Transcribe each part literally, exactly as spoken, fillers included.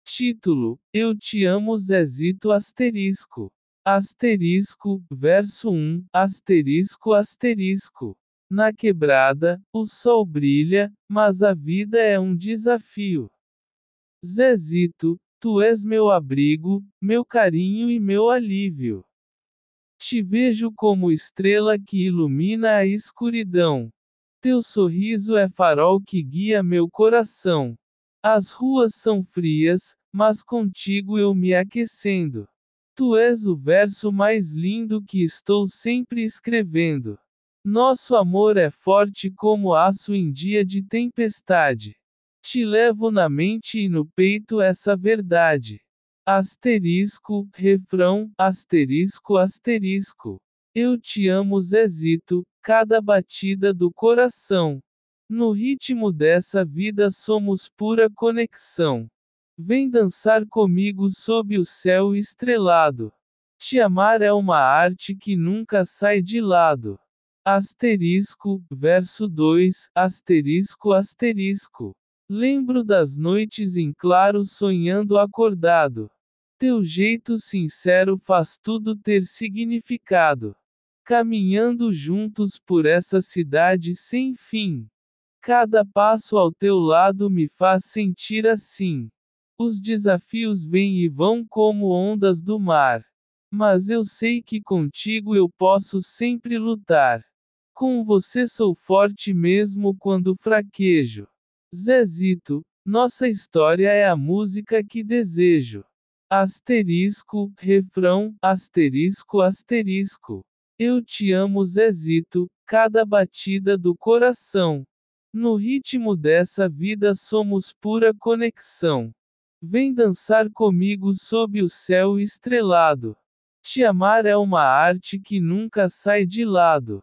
Título: Eu te amo Zezito asterisco. Asterisco, verso um, asterisco asterisco. Na quebrada, o sol brilha, mas a vida é um desafio. Zezito, tu és meu abrigo, meu carinho e meu alívio. Te vejo como estrela que ilumina a escuridão. Teu sorriso é farol que guia meu coração. As ruas são frias, mas contigo eu me aquecendo. Tu és o verso mais lindo que estou sempre escrevendo. Nosso amor é forte como aço em dia de tempestade. Te levo na mente e no peito essa verdade. Asterisco, refrão, asterisco asterisco. Eu te amo Zezito, cada batida do coração. No ritmo dessa vida somos pura conexão. Vem dançar comigo sob o céu estrelado. Te amar é uma arte que nunca sai de lado. Asterisco, verso dois, asterisco asterisco. Lembro das noites em claro sonhando acordado. Teu jeito sincero faz tudo ter significado. Caminhando juntos por essa cidade sem fim. Cada passo ao teu lado me faz sentir assim. Os desafios vêm e vão como ondas do mar. Mas eu sei que contigo eu posso sempre lutar. Com você sou forte mesmo quando fraquejo. Zezito, nossa história é a música que desejo. Asterisco, refrão, asterisco asterisco. Eu te amo Zezito, cada batida do coração. No ritmo dessa vida somos pura conexão. Vem dançar comigo sob o céu estrelado. Te amar é uma arte que nunca sai de lado.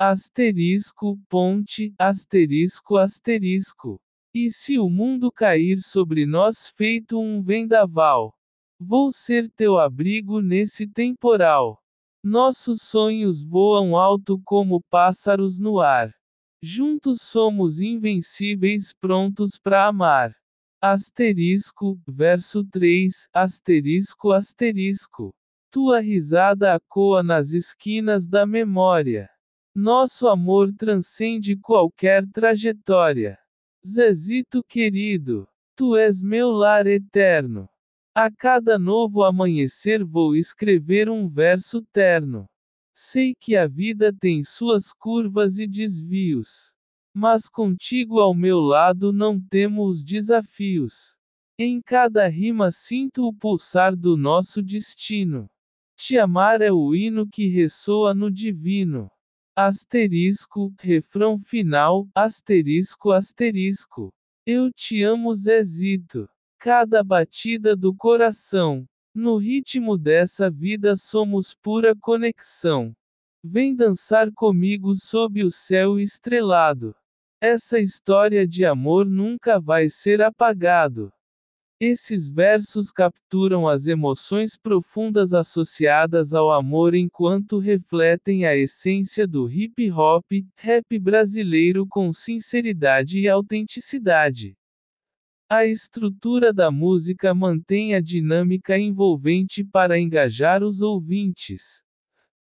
Asterisco, ponte, asterisco asterisco. E se o mundo cair sobre nós feito um vendaval? Vou ser teu abrigo nesse temporal. Nossos sonhos voam alto como pássaros no ar. Juntos somos invencíveis prontos para amar. Asterisco, verso três, asterisco asterisco. Tua risada ecoa nas esquinas da memória. Nosso amor transcende qualquer trajetória. Zezito querido, tu és meu lar eterno. A cada novo amanhecer vou escrever um verso terno. Sei que a vida tem suas curvas e desvios. Mas contigo ao meu lado não temo os desafios. Em cada rima sinto o pulsar do nosso destino. Te amar é o hino que ressoa no divino. Asterisco, refrão final, asterisco asterisco. Eu te amo Zezito. Cada batida do coração. No ritmo dessa vida somos pura conexão. Vem dançar comigo sob o céu estrelado. Essa história de amor nunca vai ser apagado. Esses versos capturam as emoções profundas associadas ao amor enquanto refletem a essência do hip hop, rap brasileiro com sinceridade e autenticidade. A estrutura da música mantém a dinâmica envolvente para engajar os ouvintes.